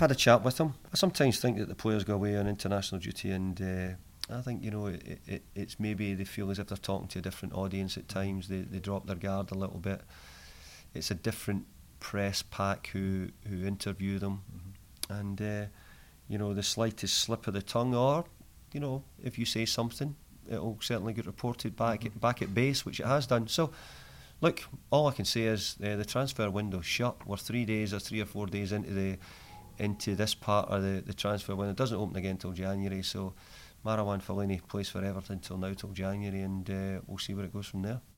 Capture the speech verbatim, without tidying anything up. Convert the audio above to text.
had a chat with him. I sometimes think that the players go away on international duty, and uh, I think, you know, it, it, it's maybe they feel as if they're talking to a different audience at times. They they drop their guard a little bit. It's a different press pack who who interview them, mm-hmm. and uh, you know, the slightest slip of the tongue, or you know, if you say something, it'll certainly get reported back mm-hmm. back at base, which it has done. So. Look, all I can say is uh, the transfer window's shut. We're three days or three or four days into the into this part of the, the transfer window. It doesn't open again until January, so Marouane Fellaini plays for Everton till now, till January, and uh, we'll see where it goes from there.